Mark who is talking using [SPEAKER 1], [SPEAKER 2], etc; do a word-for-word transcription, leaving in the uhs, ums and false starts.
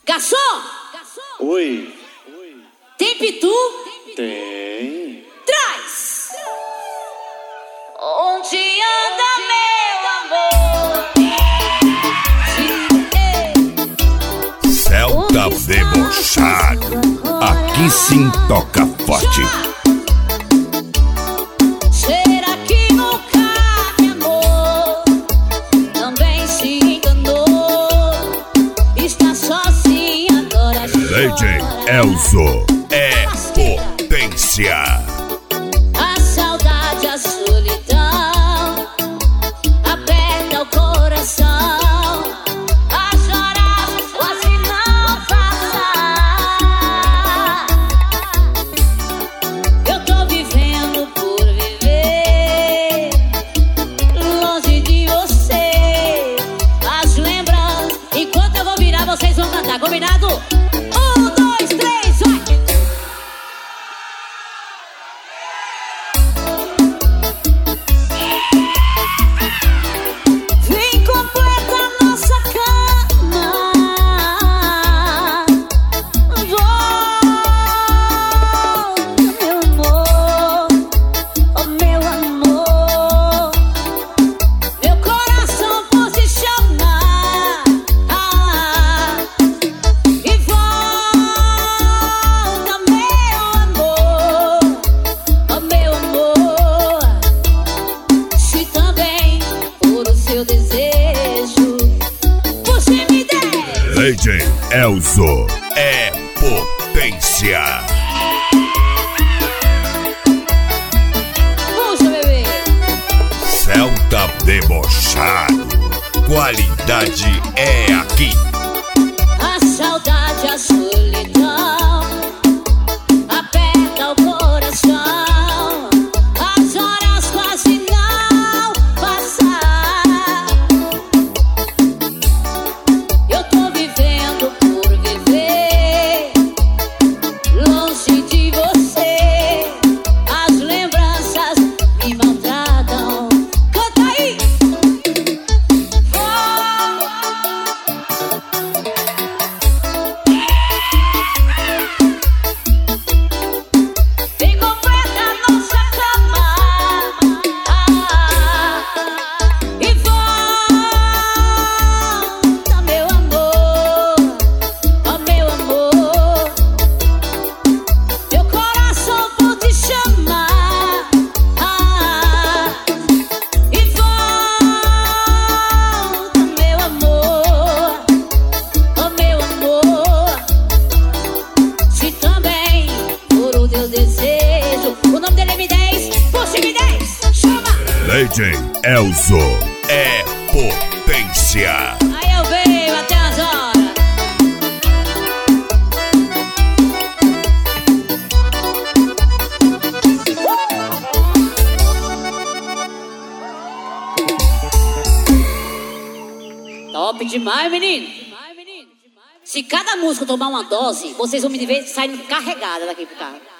[SPEAKER 1] Garçom!
[SPEAKER 2] Oi.
[SPEAKER 1] Tem pitu?
[SPEAKER 2] Tem.
[SPEAKER 1] Traz! Onde anda meu amor?
[SPEAKER 3] Celta debochado. Aqui sim toca forte.
[SPEAKER 1] Será que nunca me amou? Também se enganou. Está sozinha agora.
[SPEAKER 3] D J Elzo é potência.
[SPEAKER 1] A saudade, a solidão aperta o coração. A chorar, quase não passar. Eu tô vivendo por viver longe de você. As lembranças, enquanto eu vou virar, vocês vão cantar, combinado? Um, dois, três, vai! Vem, completa a nossa cama. Volta, meu amor, oh meu amor. Meu coração pode chamar. Ah, e volta, meu amor, oh meu amor. Se também for o seu desejo, você me der.
[SPEAKER 3] D J Elzo é potência.
[SPEAKER 1] Puxa, bebê.
[SPEAKER 3] Celta debochado. Qualidade é aqui.
[SPEAKER 1] A saudade, a solidão aperta o coração. As horas quase não passar. Eu tô vivendo por viver longe de você. As lembranças me maltratam. Canta aí! Vem, completa a nossa cama. Ah, e volta, meu amor, oh meu amor. Meu coração por te chamar. Ah, e volta, meu amor, oh meu amor. Se também for o teu desejo, o nome dele é M dez, puxa M dez, chama!
[SPEAKER 3] D J Elzo é potência.
[SPEAKER 1] Aí eu venho até as horas. Top demais, menino. Se cada música tomar uma dose, vocês vão me ver saindo carregada daqui pro carro.